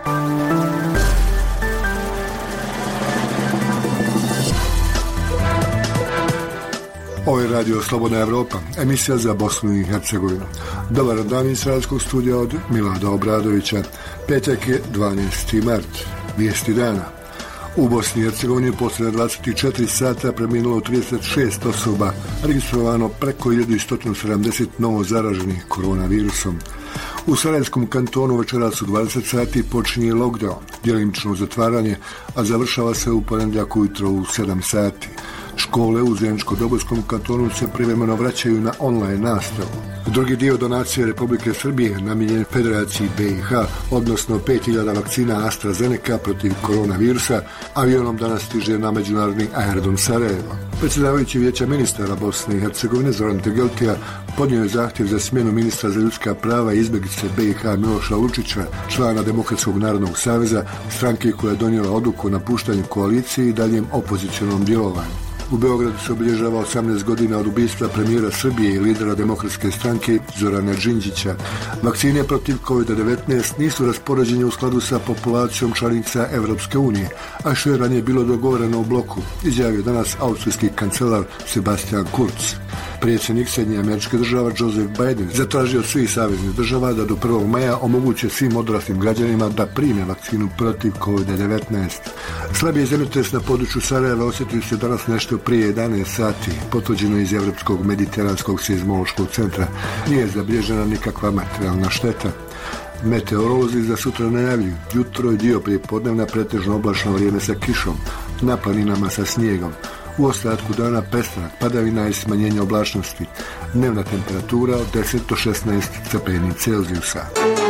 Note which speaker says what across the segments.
Speaker 1: Ovo je Radio Slobodna Evropa, emisija za Bosnu i Hercegovinu. Dobar dan iz Radskog studija od Milada Obradovića. Petak je 12. mart. Vijesti dana. U Bosni i Hercegovini poslije 24 sata preminulo 36 osoba, registrovano preko 1170 novo zaraženih koronavirusom. U Sarajevskom kantonu večeras u 20 sati počinje lockdown, djelimično zatvaranje, a završava se u ponedjeljak ujutro u 7 sati. Škole u Zeničko-Dobojskom kantonu se privremeno vraćaju na online nastavu. Drugi dio donacije Republike Srbije namijenjen Federaciji BiH, odnosno 5000 vakcina AstraZeneca protiv koronavirusa, avionom danas stiže na međunarodni aerodrom Sarajevo. Predsjedavajući Vijeća ministara Bosne i Hercegovine Zoran Tegeltija podnio je zahtjev za smjenu ministra za ljudska prava i izbjeglice BiH Miloša Lučića, člana Demokratskog narodnog saveza, stranke koja je donijela odluku o napuštanju koalicije i daljem opozicionom djelovanju. U Beogradu se obilježava 18 godina od ubistva premijera Srbije i lidera Demokratske stranke Zorana Đinđića. Vakcine protiv COVID-19 nisu raspoređene u skladu sa populacijom članica Evropske unije, a što je ranije bilo dogovoreno u bloku, izjavio danas austrijski kancelar Sebastian Kurz. Predsjednik Sjedinjenih Američkih Država Joseph Biden zatražio od svih saveznih država da do 1. maja omoguće svim odraslim građanima da prime vakcinu protiv COVID-19. Slabiji zemljotres na području Sarajeva osjetio se danas nešto prije 11 sati, potvrđeno iz Evropskog mediteranskog seizmološkog centra. Nije zabilježena nikakva materijalna šteta. Meteorolozi za sutra najavljuju jutro i dio prijepodnevna pretežno oblačno vrijeme sa kišom, na planinama sa snijegom. U ostatku dana pestanak padavina i smanjenje oblačnosti. Dnevna temperatura od 10 do 16 stepeni Celzijusa.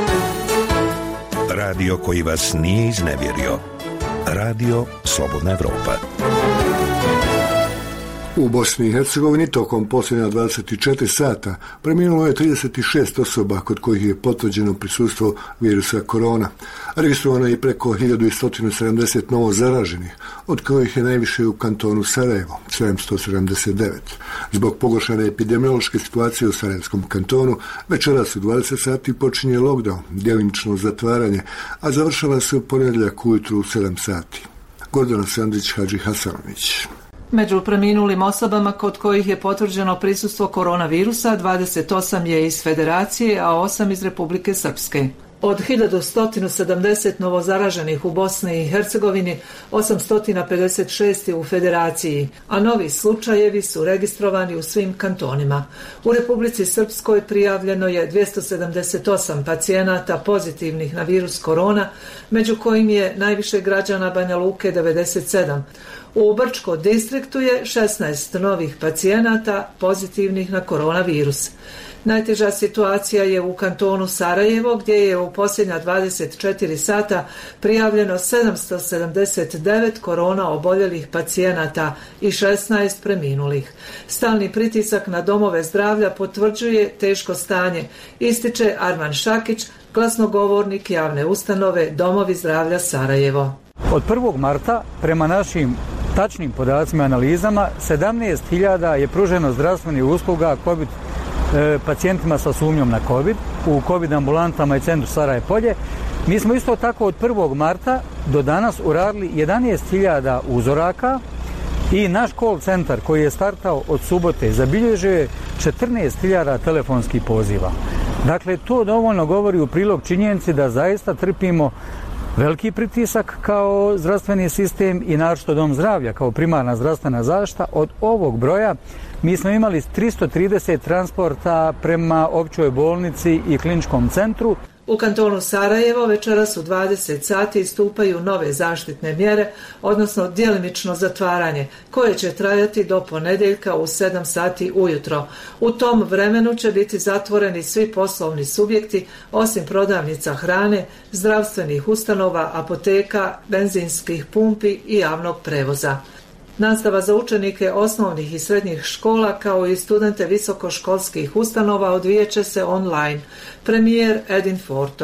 Speaker 2: Radio koji vas nije iznevjerio. Radio Slobodna Evropa.
Speaker 1: U Bosni i Hercegovini tokom posljednja 24 sata preminulo je 36 osoba kod kojih je potvrđeno prisustvo virusa korona. Registrovano je preko 1170 novo zaraženih, od kojih je najviše u kantonu Sarajevo, 779. Zbog pogoršane epidemiološke situacije u Sarajevskom kantonu, večeras u 20 sati počinje lockdown, djelimično zatvaranje, a završava se u ponedjeljak ujutru u 7 sati. Gordana Sandrić, Hadži Hasanović.
Speaker 3: Među preminulim osobama kod kojih je potvrđeno prisustvo koronavirusa 28 je iz Federacije, a 8 iz Republike Srpske. Od 1170 novozaraženih u Bosni i Hercegovini, 856 je u Federaciji, a novi slučajevi su registrovani u svim kantonima. U Republici Srpskoj prijavljeno je 278 pacijenata pozitivnih na virus korona, među kojim je najviše građana Banja Luke 97. U Brčko distriktu je 16 novih pacijenata pozitivnih na koronavirus. Najteža situacija je u kantonu Sarajevo, gdje je u posljednja 24 sata prijavljeno 779 korona oboljelih pacijenata i 16 preminulih. Stalni pritisak na domove zdravlja potvrđuje teško stanje, ističe Arman Šakić, glasnogovornik javne ustanove Domovi zdravlja Sarajevo.
Speaker 4: Od 1. marta, prema našim tačnim podacima i analizama, 17.000 je pruženo zdravstvenih usluga COVID pacijentima sa sumnjom na COVID u COVID ambulantama i centru Sarajevo Polje. Mi smo isto tako od 1. marta do danas uradili 11.000 uzoraka i naš call centar koji je startao od subote zabilježio je 14.000 telefonskih poziva. Dakle, to dovoljno govori u prilog činjenici da zaista trpimo veliki pritisak kao zdravstveni sistem i naročito dom zdravlja kao primarna zdravstvena zaštita. Od ovog broja mi smo imali 330 transporta prema općoj bolnici i kliničkom centru.
Speaker 3: U kantonu Sarajevo večeras u 20 sati stupaju nove zaštitne mjere, odnosno djelimično zatvaranje, koje će trajati do ponedjeljka u 7 sati ujutro. U tom vremenu će biti zatvoreni svi poslovni subjekti, osim prodavnica hrane, zdravstvenih ustanova, apoteka, benzinskih pumpi i javnog prevoza. Nastava za učenike osnovnih i srednjih škola kao i studente visokoškolskih ustanova odvijeće se online. Premijer Edin Forto.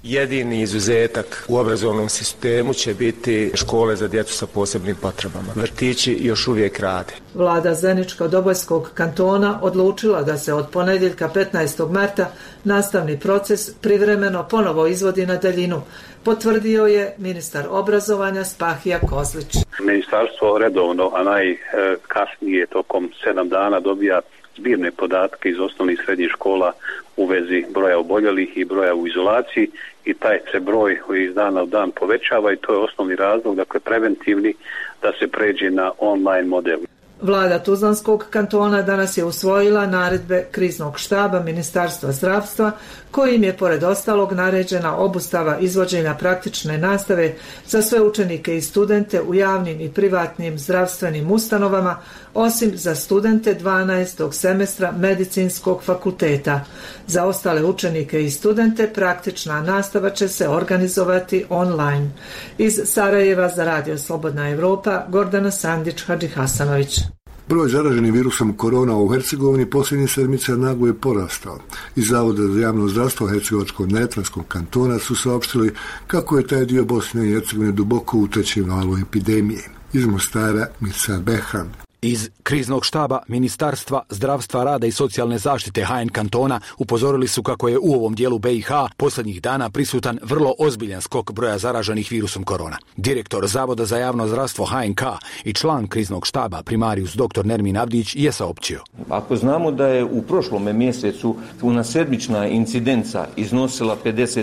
Speaker 5: Jedini izuzetak u obrazovnom sistemu će biti škole za djecu sa posebnim potrebama. Vrtići još uvijek rade.
Speaker 3: Vlada Zeničko-Dobojskog kantona odlučila da se od ponedjeljka 15. marta nastavni proces privremeno ponovo izvodi na daljinu, potvrdio je ministar obrazovanja Spahija Kozlić.
Speaker 6: Ministarstvo redovno, a najkasnije tokom 7 dana dobija zbirne podatke iz osnovnih i srednjih škola u vezi broja oboljelih i broja u izolaciji i taj se broj iz dana u dan povećava i to je osnovni razlog, dakle preventivni, da se pređe na online model.
Speaker 3: Vlada Tuzlanskog kantona danas je usvojila naredbe kriznog štaba Ministarstva zdravstva, kojim je pored ostalog naređena obustava izvođenja praktične nastave za sve učenike i studente u javnim i privatnim zdravstvenim ustanovama, osim za studente 12. semestra medicinskog fakulteta. Za ostale učenike i studente praktična nastava će se organizovati online. Iz Sarajeva za Radio Slobodna Evropa, Gordana Sandić-Hadžihasanović.
Speaker 1: Broj zaraženih virusom korona u Hercegovini posljednjih sedmica naglo je porastao. Iz Zavoda za javno zdravstvo Hercegovačko-neretvanskog kantona su saopštili kako je taj dio Bosne i Hercegovine duboko u trećem valu epidemije. Iz Mostara, Mirsad Behram.
Speaker 7: Iz kriznog štaba Ministarstva zdravstva, rada i socijalne zaštite HN kantona upozorili su kako je u ovom dijelu BiH posljednjih dana prisutan vrlo ozbiljan skok broja zaraženih virusom korona. Direktor Zavoda za javno zdravstvo HNK i član kriznog štaba primarijus dr. Nermin Avdić je saopćio.
Speaker 8: Ako znamo da je u prošlom mjesecu sedmična incidenca iznosila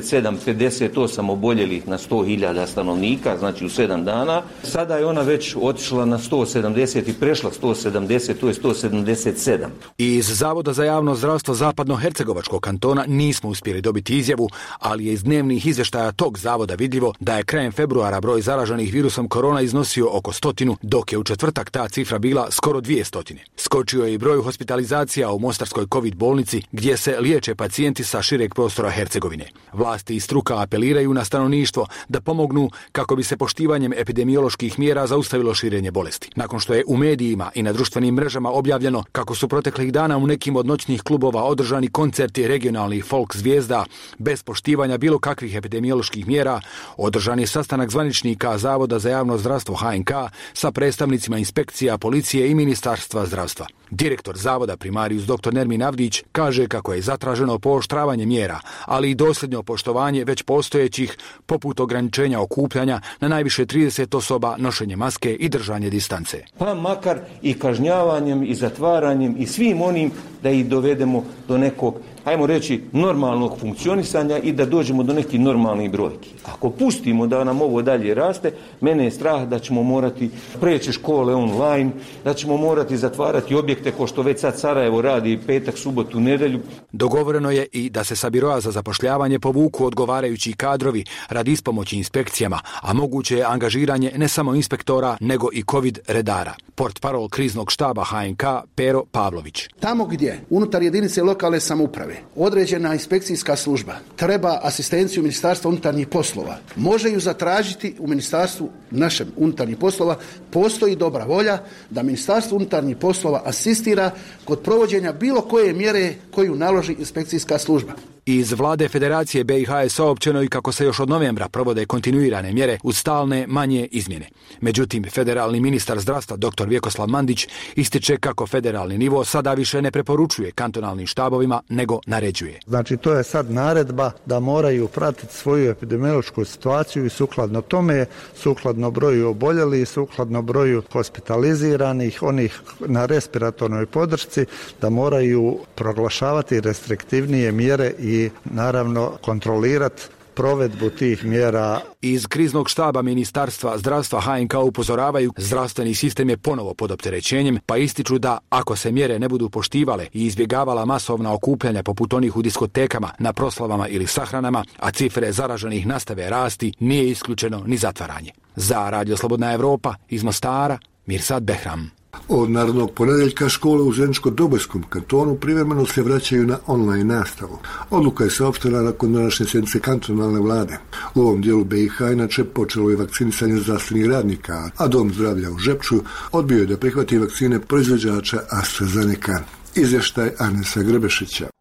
Speaker 8: 57-58 oboljelih na 100.000 stanovnika, znači u 7 dana, sada je ona već otišla na 170 i prešla 170, to je 177.
Speaker 7: Iz Zavoda za javno zdravstvo Zapadno-Hercegovačkog kantona nismo uspjeli dobiti izjavu, ali je iz dnevnih izvještaja tog zavoda vidljivo da je krajem februara broj zaraženih virusom korona iznosio oko 100, dok je u četvrtak ta cifra bila skoro 200. Skočio je i broj hospitalizacija u Mostarskoj COVID bolnici, gdje se liječe pacijenti sa šireg prostora Hercegovine. Vlasti i struka apeliraju na stanovništvo da pomognu kako bi se poštivanjem epidemioloških mjera zaustavilo širenje bolesti. Nakon što je u medijima i na društvenim mrežama objavljeno kako su proteklih dana u nekim od noćnih klubova održani koncerti regionalnih folk zvijezda bez poštivanja bilo kakvih epidemioloških mjera, održan je sastanak zvaničnika Zavoda za javno zdravstvo HNK sa predstavnicima inspekcija, policije i Ministarstva zdravstva. Direktor Zavoda primarijus dr. Nermin Avdić kaže kako je zatraženo pooštravanje mjera, ali i dosljedno poštovanje već postojećih, poput ograničenja okupljanja na najviše 30 osoba, nošenje maske i držanje distance.
Speaker 8: Pa makar i kažnjavanjem i zatvaranjem i svim onim da ih dovedemo do nekog, ajmo reći, normalnog funkcionisanja i da dođemo do nekih normalnih brojki. Ako pustimo da nam ovo dalje raste, mene je strah da ćemo morati preći škole online, da ćemo morati zatvarati objekte ko što već sad Sarajevo radi petak, subotu, nedjelju.
Speaker 7: Dogovoreno je i da se sa biroa za zapošljavanje povuku odgovarajući kadrovi radi ispomoći inspekcijama, a moguće je angažiranje ne samo inspektora, nego i COVID redara. Portparol kriznog štaba HNK Pero Pavlović.
Speaker 9: Tamo gdje unutar jedinice lokalne samouprave određena inspekcijska služba treba asistenciju Ministarstva unutarnjih poslova, može ju zatražiti u Ministarstvu našem unutarnjih poslova, postoji dobra volja da Ministarstvo unutarnjih poslova asistira kod provođenja bilo koje mjere koju naloži inspekcijska služba.
Speaker 7: Iz Vlade Federacije BiH je saopćeno i kako se još od novembra provode kontinuirane mjere uz stalne manje izmjene. Međutim, federalni ministar zdravstva dr. Vjekoslav Mandić ističe kako federalni nivo sada više ne preporučuje kantonalnim štabovima, nego naređuje.
Speaker 10: Znači, to je sad naredba da moraju pratiti svoju epidemiološku situaciju i sukladno tome, sukladno broju oboljelih, sukladno broju hospitaliziranih, onih na respiratornoj podršci, da moraju proglašavati restriktivnije mjere i naravno kontrolirati provedbu tih mjera.
Speaker 7: Iz kriznog štaba Ministarstva zdravstva HNK upozoravaju, zdravstveni sistem je ponovo pod opterećenjem, pa ističu da ako se mjere ne budu poštivale i izbjegavala masovna okupljanja poput onih u diskotekama, na proslavama ili sahranama, a cifre zaraženih nastave rasti, nije isključeno ni zatvaranje. Za Radio Slobodna Evropa iz Mostara, Mirsad Behram.
Speaker 1: Od narednog ponedjeljka škole u Zeničko-Dobojskom kantonu privremeno se vraćaju na online nastavu. Odluka je saopštena nakon današnje sjednice kantonalne vlade. U ovom dijelu BiH inače počelo je vakcinisanje zdravstvenih radnika, a Dom zdravlja u Žepču odbio je da prihvati vakcine proizvođača AstraZeneca. Izvještaj Anesa Grebešića.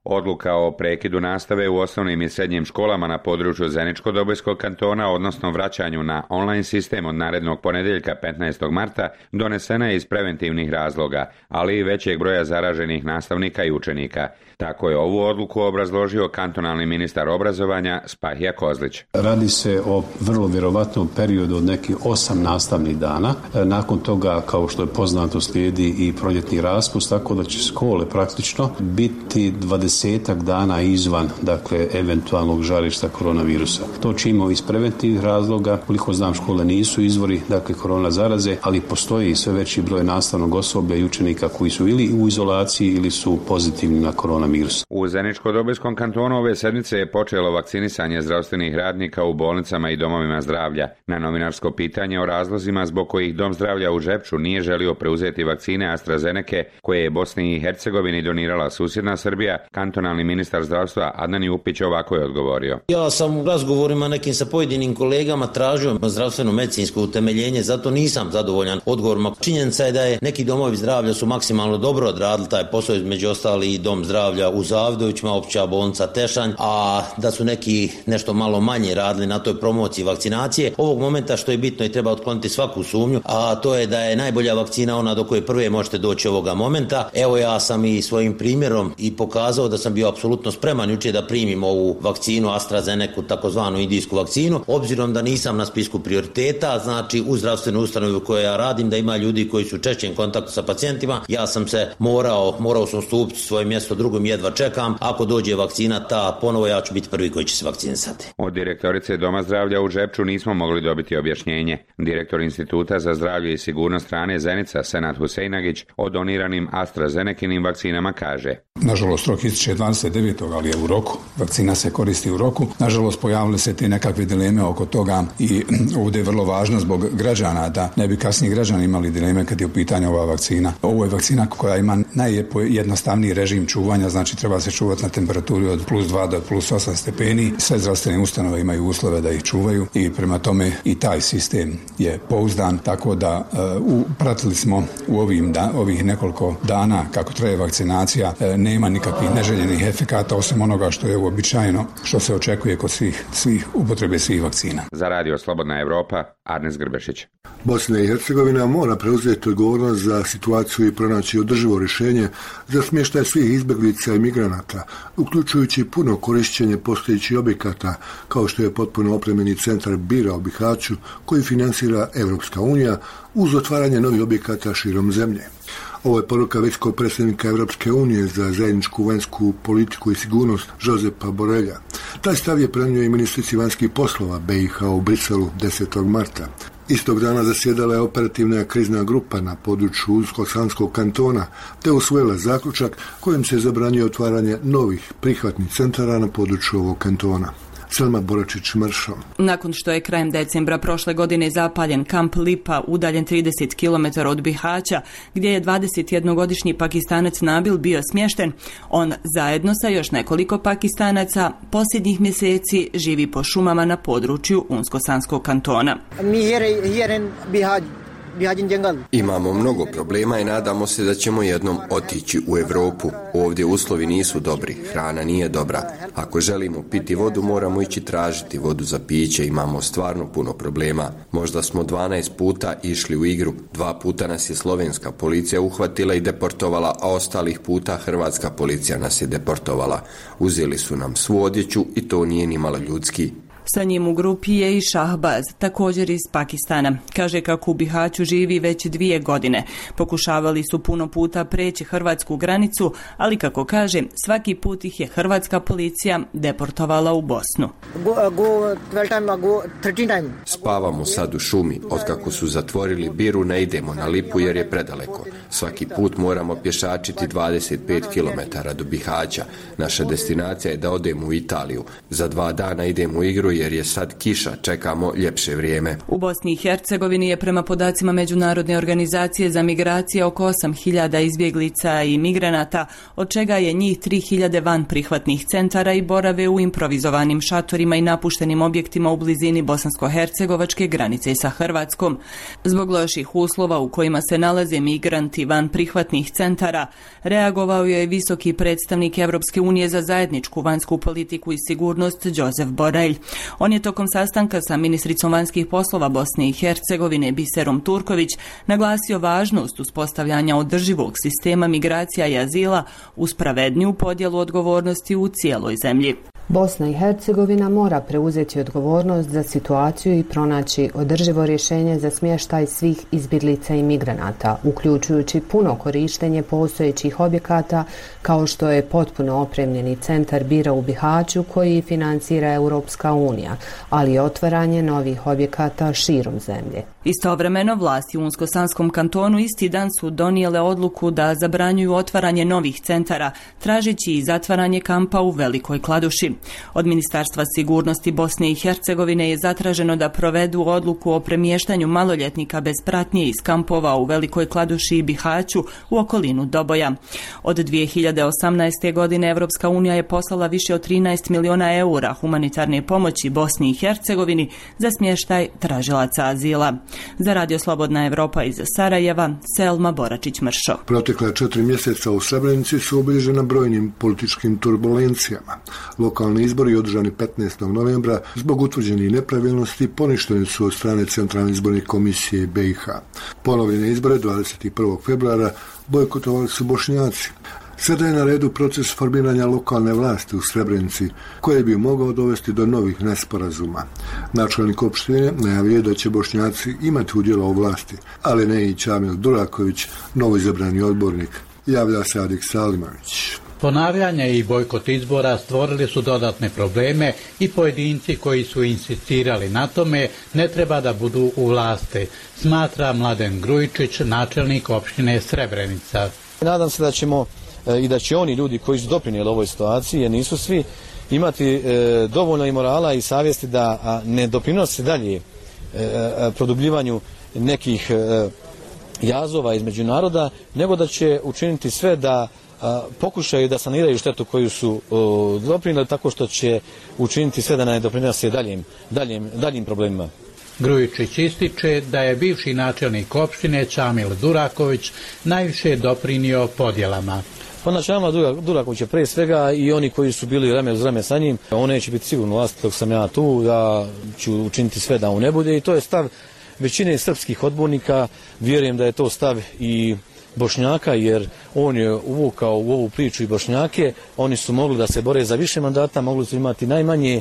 Speaker 11: Odluka o prekidu nastave u osnovnim i srednjim školama na području Zeničko-Dobojskog kantona, odnosno vraćanju na online sistem od narednog ponedjeljka 15. marta, donesena je iz preventivnih razloga, ali i većeg broja zaraženih nastavnika i učenika. Tako je ovu odluku obrazložio kantonalni ministar obrazovanja Spahija Kozlić.
Speaker 12: Radi se o vrlo vjerovatnom periodu od nekih 8 nastavnih dana. Nakon toga, kao što je poznato, slijedi i proljetni raspust, tako da će škole praktično biti 20 dana izvan, dakle, eventualnog žarišta koronavirusa. To činimo iz preventivnih razloga. Koliko znam, škole nisu izvori, dakle, korona zaraze, ali postoji sve veći broj nastavnog osoblja i učenika koji su ili u izolaciji ili su pozitivni na koronavirus.
Speaker 11: U Zeničko-Dobojskom kantonu ove sedmice je počelo vakcinisanje zdravstvenih radnika u bolnicama i domovima zdravlja. Na novinarsko pitanje o razlozima zbog kojih Dom zdravlja u Žepču nije želio preuzeti vakcine AstraZeneke koje je Bosni i Hercegovini donirala susjedna Srbija, kantonalni ministar zdravstva Adnan Jupić ovako je odgovorio.
Speaker 13: Ja sam u razgovorima nekim sa pojedinim kolegama tražio zdravstveno-medicinsko utemeljenje, zato nisam zadovoljan odgovorima. Činjenica je da je neki domovi zdravlja su maksimalno dobro odradili taj posao, između ostali i Dom zdravlja u Zavidovićima, opća bolnica Tešanj, a da su neki nešto malo manje radili na toj promociji vakcinacije. Ovog momenta što je bitno i treba otkloniti svaku sumnju, a to je da je najbolja vakcina ona do koje prve možete doći ovoga momenta. Evo, ja sam i svojim primjerom i pokazao da sam bio apsolutno spreman jučer da primim ovu vakcinu AstraZeneku, takozvanu indijsku vakcinu, obzirom da nisam na spisku prioriteta, znači u zdravstvenoj ustanovi u kojoj ja radim, da ima ljudi koji su u češćem kontaktu sa pacijentima. Ja sam se morao sam stupiti svoje mjesto drugom, jedva čekam. Ako dođe vakcina ta ponovo, ja ću biti prvi koji će se vakcinisati.
Speaker 11: Od direktorice Doma zdravlja u Žepču nismo mogli dobiti objašnjenje. Direktor Instituta za zdravlje i sigurnost hrane Zenica, Senad Huseinagić, o doniranim AstraZenekinim vakcinama kaže:
Speaker 14: Nažalost, rok ističe 29. ali je u roku. Vakcina se koristi u roku. Nažalost, pojavile se te nekakve dileme oko toga i ovdje je vrlo važno zbog građana da ne bi kasnije građani imali dileme kad je u pitanju ova vakcina. Ovo je vakcina koja ima najjednostavniji režim čuvanja, znači treba se čuvati na temperaturi od +2 do +8 stepeni. Sve zdravstvene ustanove imaju uslove da ih čuvaju i prema tome i taj sistem je pouzdan, tako da pratili smo u ovih nekoliko dana kako traje vakcinacija, nema nikakvih neželjenih efekata osim onoga što je uobičajeno, što se očekuje kod svih upotrebe svih vakcina.
Speaker 11: Za Radio Slobodna Evropa, Arnes Grbešić.
Speaker 1: Bosna i Hercegovina mora preuzeti odgovornost za situaciju i pronaći održivo rješenje za smještaj svih izbjeglica i migranata, uključujući puno korišćenje postojećih objekata, kao što je potpuno opremljeni centar Bira u Bihaću, koji financira Europska unija, uz otvaranje novih objekata širom zemlje. Ovo je poruka viskog predsjednika Europske unije za zajedničku vanjsku politiku i sigurnost Josepa Borrella. Taj stav je prenio i ministrici vanjskih poslova BiH u Briselu 10. marta. Istog dana zasjedala je operativna krizna grupa na području Unsko-Sanskog kantona, te usvojila zaključak kojim se zabranjuje otvaranje novih prihvatnih centara na području ovog kantona. Selma Boračić-Mršo.
Speaker 15: Nakon što je krajem decembra prošle godine zapaljen kamp Lipa, udaljen 30 km od Bihaća, gdje je 21-godišnji Pakistanac Nabil bio smješten, on zajedno sa još nekoliko Pakistanaca posljednjih mjeseci živi po šumama na području Unsko-Sanskog kantona.
Speaker 16: Imamo mnogo problema i nadamo se da ćemo jednom otići u Europu. Ovdje uslovi nisu dobri, hrana nije dobra. Ako želimo piti vodu, moramo ići tražiti vodu za piće. Imamo stvarno puno problema. Možda smo 12 puta išli u igru. 2 puta nas je slovenska policija uhvatila i deportovala, a ostalih puta hrvatska policija nas je deportovala. Uzeli su nam svu odjeću i to nije ni malo ljudski.
Speaker 15: Sa njim u grupi je i Šahbaz, također iz Pakistana. Kaže kako u Bihaću živi već 2 godine. Pokušavali su puno puta preći hrvatsku granicu, ali kako kaže, svaki put ih je hrvatska policija deportovala u Bosnu.
Speaker 16: Spavamo sad u šumi. Otkako su zatvorili Biru, ne idemo na Lipu jer je predaleko. Svaki put moramo pješačiti 25 km do Bihaća. Naša destinacija je da odemo u Italiju. Za 2 dana idemo u igru jer je sad kiša, čekamo ljepše vrijeme.
Speaker 15: U Bosni i Hercegovini je prema podacima Međunarodne organizacije za migracije oko 8.000 izbjeglica i migranata, od čega je njih 3.000 van prihvatnih centara i borave u improvizovanim šatorima i napuštenim objektima u blizini bosansko-hercegovačke granice sa Hrvatskom. Zbog loših uslova u kojima se nalaze migranti imati van prihvatnih centara, reagovao je visoki predstavnik Europske unije za zajedničku vanjsku politiku i sigurnost Josep Borrell. On je tokom sastanka sa ministricom vanjskih poslova Bosne i Hercegovine Biserom Turković naglasio važnost uspostavljanja održivog sistema migracija i azila uz pravedniju podjelu odgovornosti u cijeloj zemlji.
Speaker 17: Bosna i Hercegovina mora preuzeti odgovornost za situaciju i pronaći održivo rješenje za smještaj svih izbjeglica i migranata, uključujući puno korištenje postojećih objekata kao što je potpuno opremljeni centar Bira u Bihaću koji financira Europska unija, ali i otvaranje novih objekata širom zemlje.
Speaker 15: Istovremeno, vlasti u Unsko-Sanskom kantonu isti dan su donijele odluku da zabranjuju otvaranje novih centara, tražeći i zatvaranje kampa u Velikoj Kladuši. Od Ministarstva sigurnosti Bosne i Hercegovine je zatraženo da provedu odluku o premještanju maloljetnika bez pratnje iz kampova u Velikoj Kladuši i Bihaću u okolinu Doboja. Od 2018. godine Evropska unija je poslala više od 13 miliona eura humanitarne pomoći Bosni i Hercegovini za smještaj tražilaca azila. Za Radio Slobodna Evropa iz Sarajeva, Selma Boračić-Mršo.
Speaker 1: Protekla 4 mjeseca u Srebrenici su obilježena brojnim političkim turbulencijama. Lokalni izbori održani 15. novembra zbog utvrđenih nepravilnosti poništeni su od strane Centralne izborne komisije BiH. Ponovljene izbore 21. februara bojkotovali su Bošnjaci. Sada je na redu proces formiranja lokalne vlasti u Srebrenici, koji bi mogao dovesti do novih nesporazuma. Načelnik opštine najavljuje da će Bošnjaci imati udjela u vlasti, ali ne i Čamil Duraković, novoizabrani odbornik. Javlja se Adik Salimović.
Speaker 18: Ponavljanje i bojkot izbora stvorili su dodatne probleme i pojedinci koji su insistirali na tome ne treba da budu u vlasti, smatra Mladen Grujičić, načelnik opštine Srebrenica.
Speaker 19: Nadam se da ćemo i da će oni ljudi koji su doprinijeli ovoj situaciji, jer nisu svi, imati dovoljno i morala i savjesti da ne doprinose dalje produbljivanju nekih jazova između naroda, nego da će učiniti sve da pokušaju da saniraju štetu koju su doprinijeli, tako što će učiniti sve da ne doprinose daljim problemima.
Speaker 18: Grujičić ističe da je bivši načelnik opštine Čamil Duraković najviše doprinio podjelama.
Speaker 19: Pa Čamila Duraković je prije svega i oni koji su bili rame uz rame sa njim, on neće biti sigurno vlasti dok sam ja tu, ja ću učiniti sve da on ne bude i to je stav većine srpskih odbornika, vjerujem da je to stav i Bošnjaka, jer on je uvukao u ovu priču i Bošnjake, oni su mogli da se bore za više mandata, mogli su imati najmanje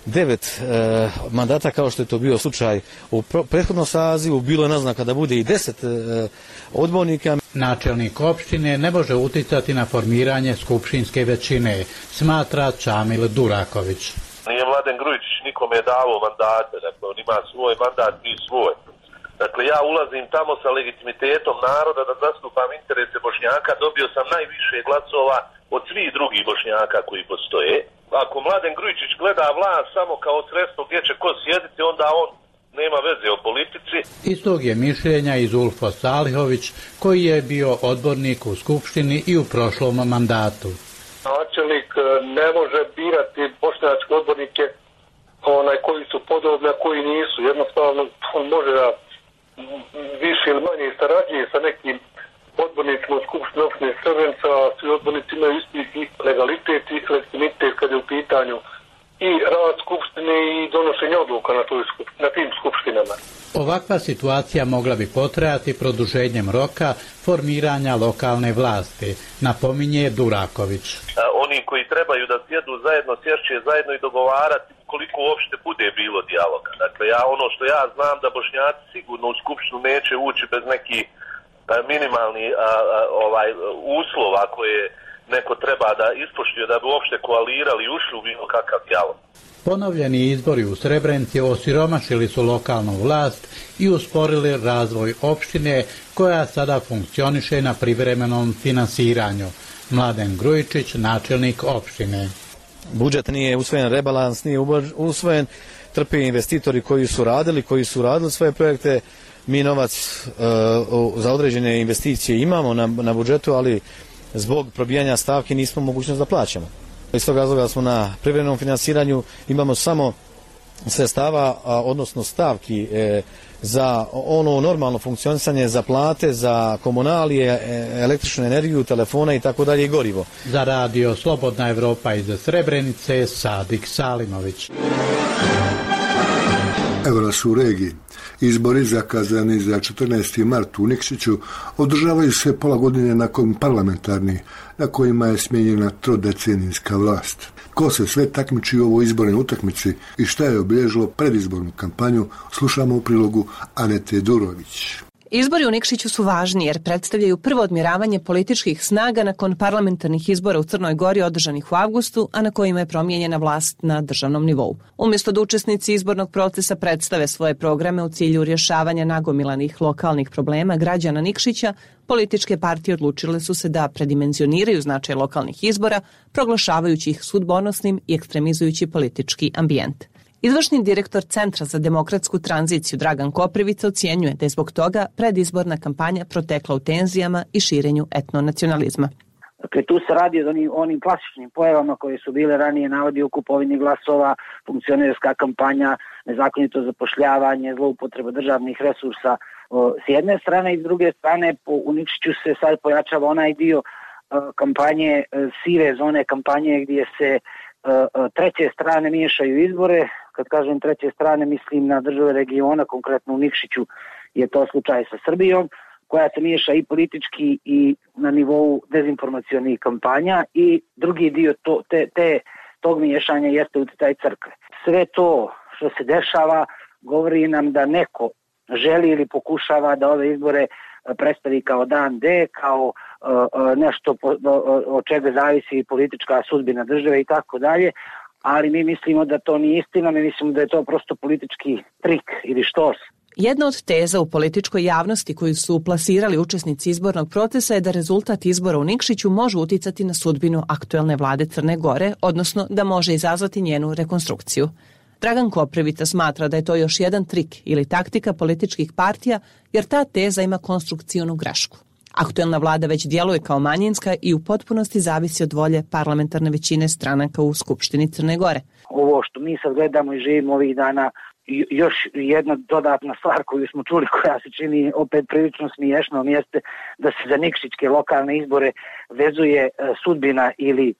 Speaker 19: 9 mandata kao što je to bio slučaj u prethodnom sazivu, bilo je naznaka da bude i 10 odbornika.
Speaker 18: Načelnik opštine ne može uticati na formiranje skupštinske većine, smatra Čamil Duraković.
Speaker 20: Nije Mladen Grujičić nikome je dao mandate, dakle on ima svoj mandat i svoj. Dakle, ja ulazim tamo sa legitimitetom naroda da zastupam interese Bošnjaka, dobio sam najviše glasova od svih drugih Bošnjaka koji postoje. Ako Mladen Grujičić gleda vlast samo kao sredstvo gdje će ko sjediti, onda on nema veze o politici.
Speaker 18: Istog je mišljenja i Zulfo Salihović, koji je bio odbornik u Skupštini i u prošlom mandatu.
Speaker 21: Načelnik ne može birati bošnjačke odbornike koji su podobni, a koji nisu. Jednostavno on može da više ili manje sarađuje sa nekim odbornicima u Skupštini opštine Srebrenica, a svi odbornici imaju isti legalitet i legitimitet kad je u pitanju i rad Skupštine i donošenje odluka na tim skupštinama.
Speaker 18: Ovakva situacija mogla bi potrajati produženjem roka formiranja lokalne vlasti, napominje Duraković.
Speaker 20: Oni koji trebaju da sjedu zajedno, sješće zajedno i dogovarati koliko uopšte bude bilo dijaloga. Dakle, ono što ja znam da Bošnjaci sigurno u Skupštinu neće ući bez neki minimalni uslova koje neko treba da ispoštuje da bi uopšte koalirali i ušli u bilo kakav dijalog.
Speaker 18: Ponovljeni izbori u Srebrenici osiromašili su lokalnu vlast i usporili razvoj opštine koja sada funkcioniše na privremenom finansiranju. Mladen Grujičić, načelnik opštine.
Speaker 19: Budžet nije usvojen, rebalans nije usvojen, trpe investitori koji su radili svoje projekte. Mi novac za određene investicije imamo na budžetu, ali zbog probijanja stavki nismo mogućnost da plaćamo. Iz tog razloga smo na privremenom finansiranju, imamo samo sredstava, odnosno stavki za ono normalno funkcionisanje, za plate, za komunalije, električnu energiju, telefona i tako dalje i gorivo.
Speaker 18: Za radio Slobodna Evropa iz Srebrenice, Sadik Salimović.
Speaker 1: Evo nas u regiji. Izbori zakazani za 14. mart u Nikšiću održavaju se pola godine nakon parlamentarnih, na kojima je smijenjena trodecenijska vlast. Ko se sve takmiči u ovoj izbornoj utakmici i šta je obilježilo predizbornu kampanju, slušamo u prilogu Anete Durović.
Speaker 2: Izbori u Nikšiću su važni jer predstavljaju prvo odmjeravanje političkih snaga nakon parlamentarnih izbora u Crnoj Gori održanih u avgustu, a na kojima je promijenjena vlast na državnom nivou. Umjesto da učesnici izbornog procesa predstave svoje programe u cilju rješavanja nagomilanih lokalnih problema građana Nikšića, političke partije odlučile su se da predimenzioniraju značaj lokalnih izbora, proglašavajući ih sudbonosnim i ekstremizujući politički ambijent. Izvršni direktor Centra za demokratsku tranziciju Dragan Koprivica ocjenjuje da je zbog toga predizborna kampanja protekla u tenzijama i širenju etnonacionalizma.
Speaker 22: Dakle, tu se radi o onim klasičnim pojavama koje su bile ranije navodi o kupovini glasova, funkcionerska kampanja, nezakonito zapošljavanje, zloupotreba državnih resursa s jedne strane i s druge strane u Nikšiću se sad pojačava onaj dio kampanje, sive zone kampanje gdje se treće strane miješaju izbore. Kad kažem treće strane, mislim na države regiona, konkretno u Nikšiću je to slučaj sa Srbijom, koja se miješa i politički i na nivou dezinformacionih kampanja i drugi dio tog miješanja jeste utjecaj crkve. Sve to što se dešava govori nam da neko želi ili pokušava da ove izbore predstavi kao dan D, kao nešto od čega zavisi politička sudbina države i tako dalje, ali mi mislimo da to nije istina, mi mislimo da je to prosto politički trik ili štos.
Speaker 2: Jedna od teza u političkoj javnosti koju su plasirali učesnici izbornog procesa je da rezultat izbora u Nikšiću može uticati na sudbinu aktuelne vlade Crne Gore, odnosno da može izazvati njenu rekonstrukciju. Dragan Koprivica smatra da je to još jedan trik ili taktika političkih partija, jer ta teza ima konstrukcionu grešku. Aktuelna vlada već djeluje kao manjinska i u potpunosti zavisi od volje parlamentarne većine stranaka u Skupštini Crne Gore.
Speaker 22: Ovo što mi sad gledamo i živimo ovih dana, još jedna dodatna stvar koju smo čuli, koja se čini opet prilično smiješnom, jeste da se za nikšićke lokalne izbore vezuje sudbina ili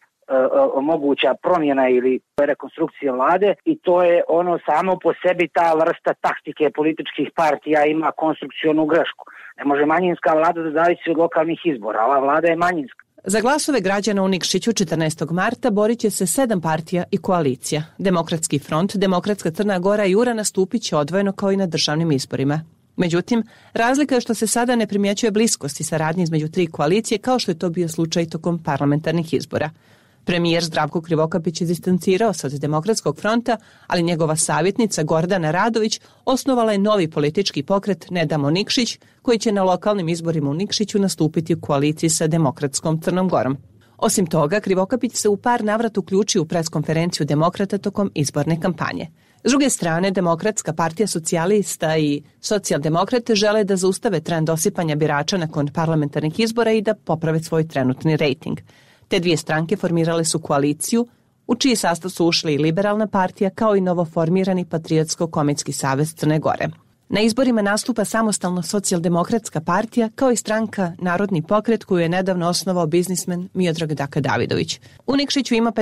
Speaker 22: moguća promjena ili rekonstrukcija vlade i to je ono samo po sebi, ta vrsta taktike političkih partija ima konstrukcionu grešku. Ne može manjinska vlada da zavisi od lokalnih izbora, ova vlada je manjinska.
Speaker 2: Za glasove građana u Nikšiću 14. marta borit će se 7 partija i koalicija. Demokratski front, Demokratska Crna Gora i URA nastupit će odvojeno kao i na državnim izborima. Međutim, razlika je što se sada ne primjećuje bliskost i saradnje između 3 koalicije kao što je to bio slučaj tokom parlamentarnih izbora. Premijer Zdravko Krivokapić je distancirao se od Demokratskog fronta, ali njegova savjetnica Gordana Radović osnovala je novi politički pokret Ne damo Nikšić, koji će na lokalnim izborima u Nikšiću nastupiti u koaliciji sa Demokratskom Crnom Gorom. Osim toga, Krivokapić se u par navrata uključio u preskonferenciju demokrata tokom izborne kampanje. S druge strane, Demokratska partija socijalista i socijaldemokrate žele da zaustave trend osipanja birača nakon parlamentarnih izbora i da poprave svoj trenutni rejting. Te dvije stranke formirale su koaliciju, u čiji sastav su ušli i Liberalna partija kao i novoformirani Patriotsko-komitski savez Crne Gore. Na izborima nastupa samostalno socijaldemokratska partija kao i stranka Narodni pokret koju je nedavno osnovao biznismen Miodrag Daka Davidović. U Nikšiću ima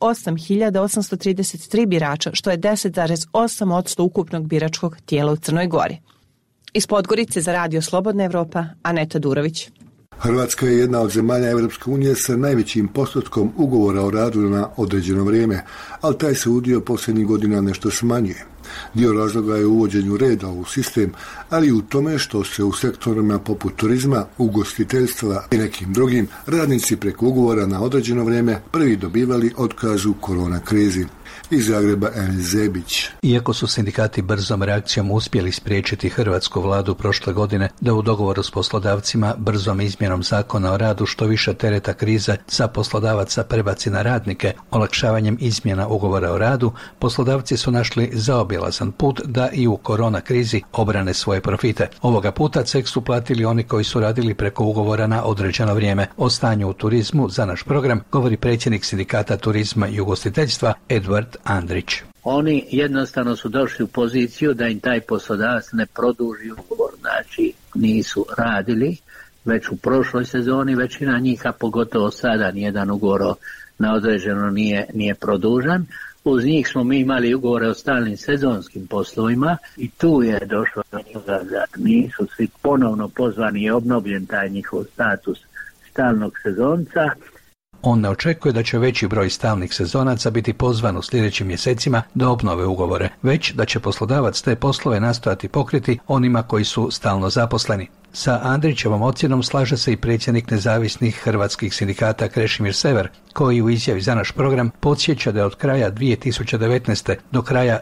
Speaker 2: 58.833 birača, što je 10,8% ukupnog biračkog tijela u Crnoj Gori. Iz Podgorice za Radio Slobodna Evropa, Aneta Durović.
Speaker 1: Hrvatska je jedna od zemalja Europske unije sa najvećim postotkom ugovora o radu na određeno vrijeme, ali taj se udio posljednjih godina nešto smanjuje. Dio razloga je u uvođenju reda u sistem, ali i u tome što se u sektorima poput turizma, ugostiteljstva i nekim drugim radnici preko ugovora na određeno vrijeme prvi dobivali otkaz u korona krizi. Iz Zagreba Enis Zebić.
Speaker 23: Iako su sindikati brzom reakcijom uspjeli spriječiti hrvatsku vladu prošle godine da u dogovoru s poslodavcima brzom izmjenom zakona o radu što više tereta krize sa poslodavaca prebaci na radnike, olakšavanjem izmjena ugovora o radu, poslodavci su našli zaobilazan put da i u korona krizi obrane svoje profite. Ovoga puta ceh su platili oni koji su radili preko ugovora na određeno vrijeme. O stanju u turizmu za naš program govori predsjednik sindikata turizma i ugostiteljstva Edvard Andrić.
Speaker 4: oni jednostavno su došli u poziciju da im taj poslodavac ne produži ugovor, znači nisu radili već u prošloj sezoni, većina njih, a pogotovo sada nijedan ugovor na određeno nije produžan. Uz njih smo mi imali ugovore o stalnim sezonskim poslovima i tu je došlo do njega da nisu svi ponovno pozvani i obnovljen taj njihov status stalnog sezonca.
Speaker 23: On ne očekuje da će veći broj stalnih sezonaca biti pozvan u sljedećim mjesecima da obnove ugovore, već da će poslodavac te poslove nastojati pokriti onima koji su stalno zaposleni. Sa Andrićevom ocjenom slaže se i predsjednik nezavisnih hrvatskih sindikata Krešimir Sever, koji u izjavi za naš program podsjeća da je od kraja 2019. do kraja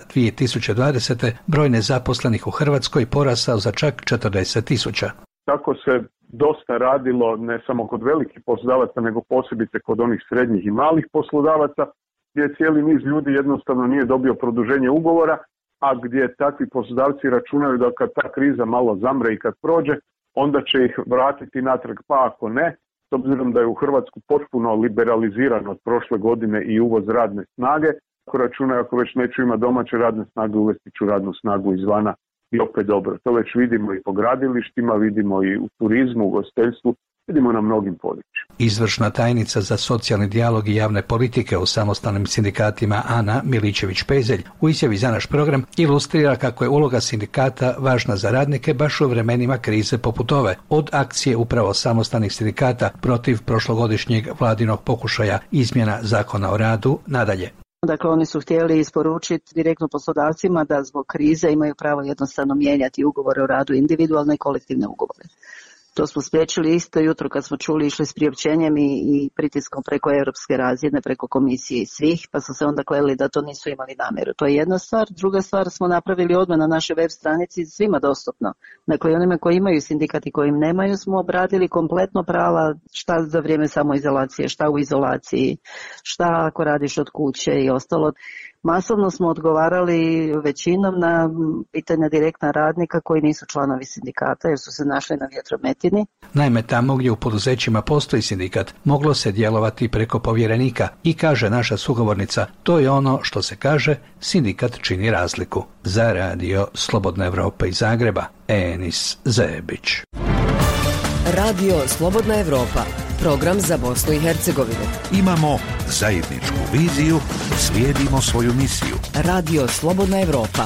Speaker 23: 2020. broj nezaposlenih u Hrvatskoj porasao za čak 40.000.
Speaker 5: Tako se dosta radilo ne samo kod velikih poslodavaca, nego posebice kod onih srednjih i malih poslodavaca, gdje cijeli niz ljudi jednostavno nije dobio produženje ugovora, a gdje takvi poslodavci računaju da kad ta kriza malo zamre i kad prođe, onda će ih vratiti natrag, pa ako ne, s obzirom da je u Hrvatsku potpuno liberaliziran od prošle godine i uvoz radne snage, ako računaju ako već neću imati domaće radne snage, uvesti ću radnu snagu izvana i opet dobro. To već vidimo i po gradilištima, vidimo i u turizmu, u gostiteljstvu, vidimo na mnogim područjima.
Speaker 23: Izvršna tajnica za socijalni dijalog i javne politike u samostalnim sindikatima Ana Miličević-Pezelj u izjavi za naš program ilustrira kako je uloga sindikata važna za radnike baš u vremenima krize poput ove, od akcije upravo samostalnih sindikata protiv prošlogodišnjeg vladinog pokušaja izmjena Zakona o radu nadalje.
Speaker 6: Dakle, oni su htjeli isporučiti direktno poslodavcima da zbog krize imaju pravo jednostavno mijenjati ugovore o radu, individualne i kolektivne ugovore. To smo spriječili isto jutro kad smo čuli, išli s priopćenjem i pritiskom preko europske razine, preko komisije i svih, pa smo se onda kleli da to nisu imali namjeru. To je jedna stvar. Druga stvar, smo napravili odmah na našoj web stranici svima dostupno. Dakle, onima koji imaju sindikat i kojim nemaju smo obradili kompletno prava, šta za vrijeme samoizolacije, šta u izolaciji, šta ako radiš od kuće i ostalo. Masovno smo odgovarali većinom na pitanja direktna radnika koji nisu članovi sindikata jer su se našli na vjetrometini.
Speaker 23: Naime, tamo gdje u poduzećima postoji sindikat, moglo se djelovati preko povjerenika i kaže naša sugovornica, to je ono što se kaže, sindikat čini razliku. Za radio Slobodna Evropa iz Zagreba, Enis Zebić.
Speaker 24: Radio Slobodna Evropa, program za Bosnu i Hercegovinu.
Speaker 25: Imamo zajedničku viziju, slijedimo svoju misiju.
Speaker 24: Radio Slobodna Evropa.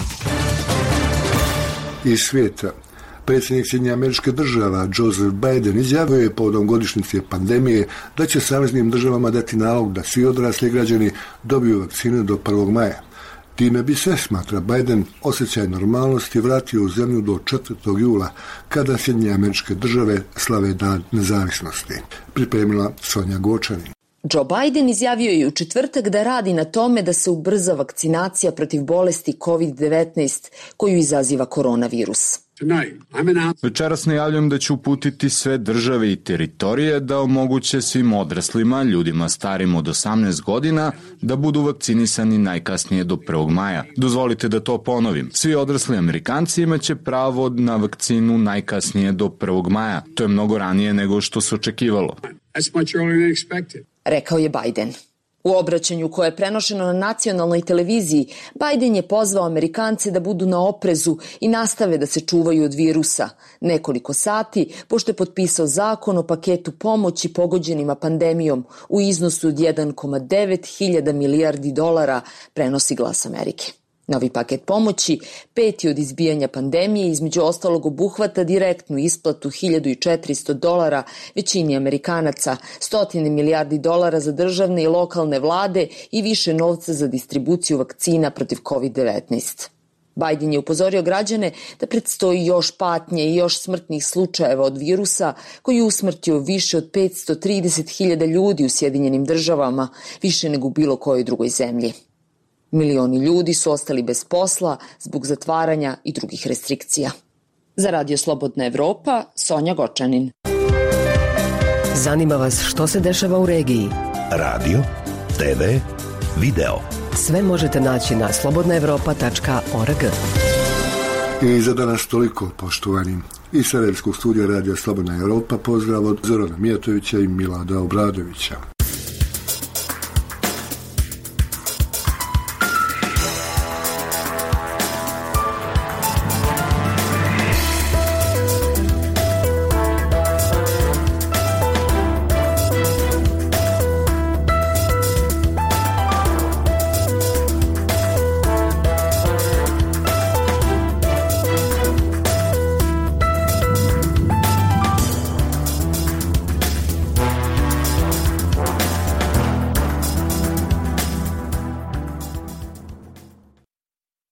Speaker 1: Iz svijeta. Predsjednik Sjedinjenih Američkih Država Joseph Biden izjavio je povodom godišnjice pandemije da će saveznim državama dati nalog da svi odrasli građani dobiju vakcine do 1. maja. Time bi se, smatra Biden, osjećaj normalnosti vratio u zemlju do 4. jula, kada Sjedinjene Američke Države slave Dan nezavisnosti. Pripremila Sonja Gočanin.
Speaker 26: Joe Biden izjavio je u četvrtak da radi na tome da se ubrza vakcinacija protiv bolesti COVID-19 koju izaziva koronavirus.
Speaker 27: Večeras najavljam da ću uputiti sve države i teritorije da omoguće svim odraslima, ljudima starim od 18 godina, da budu vakcinisani najkasnije do 1. maja. Dozvolite da to ponovim. Svi odrasli Amerikanci imaće pravo na vakcinu najkasnije do 1. maja. To je mnogo ranije nego što se očekivalo.
Speaker 26: Rekao je Biden. U obraćanju koje je prenošeno na nacionalnoj televiziji, Biden je pozvao Amerikance da budu na oprezu i nastave da se čuvaju od virusa. Nekoliko sati, pošto je potpisao zakon o paketu pomoći pogođenima pandemijom u iznosu od 1,9 hiljada milijardi dolara, prenosi Glas Amerike. Novi paket pomoći, peti od izbijanja pandemije, između ostalog obuhvata direktnu isplatu $1.400 većini Amerikanaca, 100 milijardi dolara za državne i lokalne vlade i više novca za distribuciju vakcina protiv COVID-19. Biden je upozorio građane da predstoji još patnje i još smrtnih slučajeva od virusa koji je usmrtio više od 530.000 ljudi u Sjedinjenim Državama, više nego u bilo kojoj drugoj zemlji. Milioni ljudi su ostali bez posla zbog zatvaranja i drugih restrikcija. Za Radio Slobodna Evropa, Sonja Gočanin.
Speaker 24: Zanima vas što se dešava u regiji?
Speaker 25: Radio, TV, video.
Speaker 24: Sve možete naći na slobodnaevropa.org.
Speaker 1: I za danas toliko, poštovani. Iz Sarajevskog studija Radio Slobodna Evropa pozdrav od Zorana Mijatovića i Milada Obradovića.